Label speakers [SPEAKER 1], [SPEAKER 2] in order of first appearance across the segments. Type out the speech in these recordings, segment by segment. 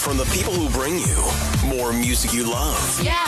[SPEAKER 1] From the people who bring you more music you love.
[SPEAKER 2] Yeah.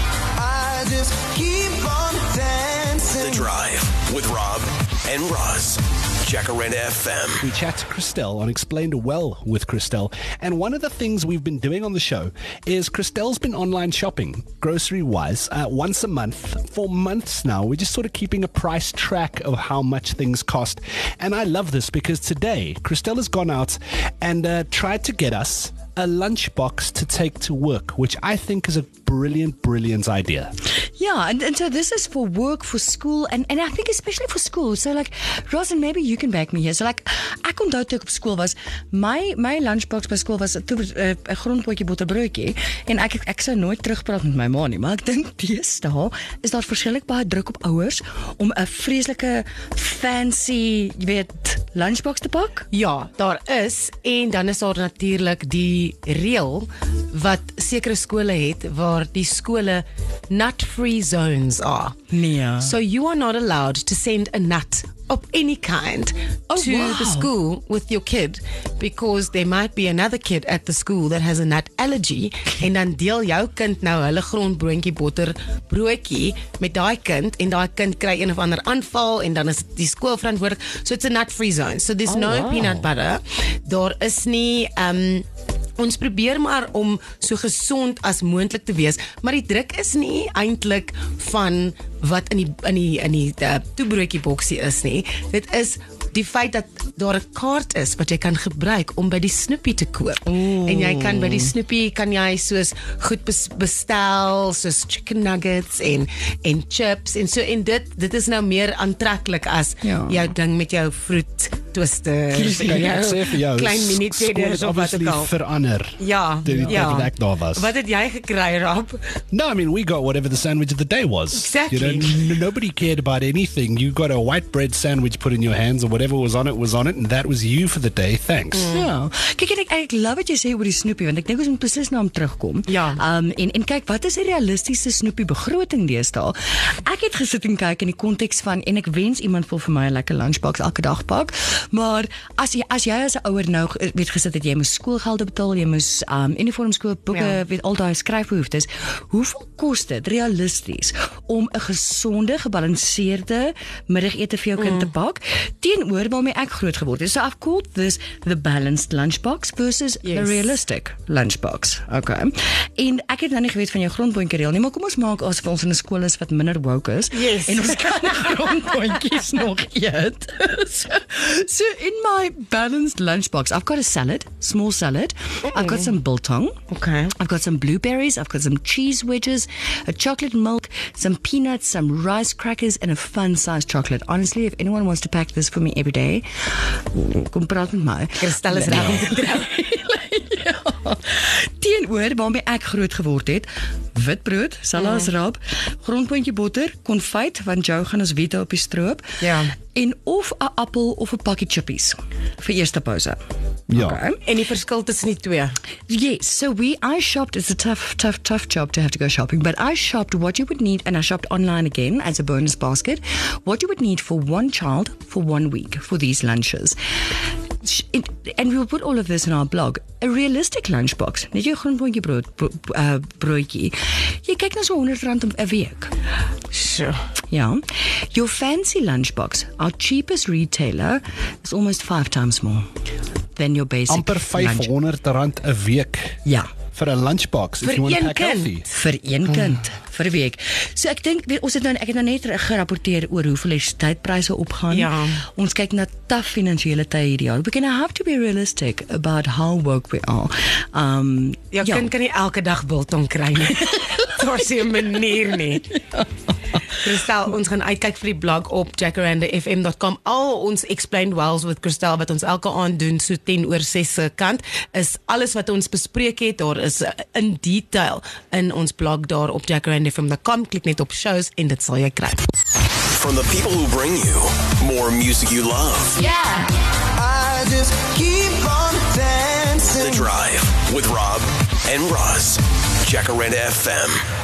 [SPEAKER 3] I just keep on dancing.
[SPEAKER 1] The Drive with Rob and Roz. Jacaranda FM.
[SPEAKER 4] We chat to Christelle on Explained Well with Christelle. And one of the things we've been doing on the show is Christelle's been online shopping, grocery-wise, once a month for months now. We're just sort of keeping a price track of how much things cost. And I love this because today, Christelle has gone out and tried to get us a lunchbox to take to work, which I think is a brilliant idea.
[SPEAKER 5] Yeah, and so this is for work, for school, and I think especially for school. So like, Roz, and maybe you can back me here. So like, ek onthou toe ek op skool was, my lunchbox by skool was 'n grondpotjie botterbroodjie, en ek sou nooit terugpraat met my ma nie, maar ek dink deesdae is daar verskillik baie druk op ouers om 'n vreeslike fancy, jy weet, lunchbox te pak.
[SPEAKER 6] Ja, daar is, en dan is daar natuurlik die reël wat sekere skole het waar die skole nut-free zones are.
[SPEAKER 5] Nee.
[SPEAKER 6] So you are not allowed to send a nut of any kind to the school with your kid, because there might be another kid at the school that has a nut allergy, en dan deel jou kind nou hulle grondbroodjie botterbroodjie met daai kind, en daai kind kry een of ander aanval, en dan is die skool verantwoordelik. So it's a nut-free zone. So there's no peanut butter. Daar is nie ons probeer maar om so gesond as moontlik te wees, maar die druk is nie eintlik van wat in die toebroodjie boksie is nie. Dit is die feit dat daar 'n kaart is wat jy kan gebruik om by die Snoepie te koop. En jy kan by die Snoepie kan jy soos goed bestel, soos chicken nuggets en chips en so, en dit is nou meer aantreklik as jou ding met jou fruit twister, klein mini cheddars of wat ook al.
[SPEAKER 4] Verander.
[SPEAKER 6] Ja. Wat het jy gekry, Rob?
[SPEAKER 4] No, I mean, we got whatever the sandwich of the day was.
[SPEAKER 6] Exactly.
[SPEAKER 4] You know, nobody cared about anything. You got a white bread sandwich put in your hands, or whatever was on it, and that was you for the day. Thanks.
[SPEAKER 5] Ja. Kyk, ek love wat jy sê oor die Snoepie, want ek dink ons moet beslis na hom terugkom.
[SPEAKER 6] Ja.
[SPEAKER 5] En kyk, wat is 'n realistiese Snoepie begroting deesdae? Ek het gesit en kyk in die konteks van, en ek wens iemand wil vir my 'n lekker lunchbox elke dag pak, maar as jy as 'n ouer nou weet gesit het, jy moet skoolgelde betaal, jy moet uniforms koop, boeke, weet al daai skryfbehoeftes. Hoeveel kos dit realisties om 'n gesonde, gebalanseerde middagete vir jou kind te pak, teenoor waarmee ek groot geword het? So I've called this the balanced lunchbox versus the realistic lunchbox. Okay. En ek het nou nie geweet van jou grondboontjie reël nie, maar kom ons maak asof ons in 'n skool is wat minder woke is.
[SPEAKER 6] Yes.
[SPEAKER 5] En ons kan grondboontjies nog eet. So in my balanced lunchbox, I've got a salad, small salad. I've got some biltong.
[SPEAKER 6] Okay.
[SPEAKER 5] I've got some blueberries. I've got some cheese wedges, a chocolate milk, some peanuts, some rice crackers, and a fun-sized chocolate. Honestly, if anyone wants to pack this for me every day, kom praat met my.
[SPEAKER 6] Christelle is reg om te trou.
[SPEAKER 5] Teenoor waarmee ek groot geword het, witbrood, salaasraap, grondpotjie botter, konfyt, want jou gaan ons wiete op die stroop.
[SPEAKER 6] Ja.
[SPEAKER 5] En of 'n appel of 'n pakkie chippies vir eerste pouse.
[SPEAKER 4] Ja.
[SPEAKER 5] Okay.
[SPEAKER 6] En die verskil tussen die twee.
[SPEAKER 5] Yes, so I shopped. It's a tough job to have to go shopping, but I shopped what you would need, and I shopped online again as a bonus basket, what you would need for one child for 1 week for these lunches. And we will put all of this in our blog. A realistic lunchbox, net jou grondboontjie broodjie. Jy kyk na so R100 'n week.
[SPEAKER 6] Sure.
[SPEAKER 5] Ja. Your fancy lunchbox, our cheapest retailer, is almost 5 times more than your basic
[SPEAKER 4] Amper R500 'n week.
[SPEAKER 5] Ja.
[SPEAKER 4] Vir 'n lunchbox, if you want to pack healthy.
[SPEAKER 5] Vir een kind, vir 'n week. So ek dink, ek het nou net gerapporteer oor hoeveel elektrisiteitspryse opgaan.
[SPEAKER 6] Ja.
[SPEAKER 5] Ons kyk na tough finansiële tye hierdie jaar. We're going to have to be realistic about how woke we are.
[SPEAKER 6] Jou kind kan nie elke dag biltong kry nie. Daar is 'n manier nie. Christelle, ons gaan uitkyk vir die blog op jacarandafm.com. Al ons Explained Wells with Christelle wat ons elke aand doen, so 10:06 se kant, is alles wat ons bespreek het. Daar is in detail in ons blog daar op jacarandafm.com. Klik net op shows en dit sal jy kry.
[SPEAKER 1] From the people who bring you more music you love.
[SPEAKER 2] Yeah.
[SPEAKER 3] I just keep on dancing.
[SPEAKER 1] The Drive with Rob and Roz. Jacaranda FM.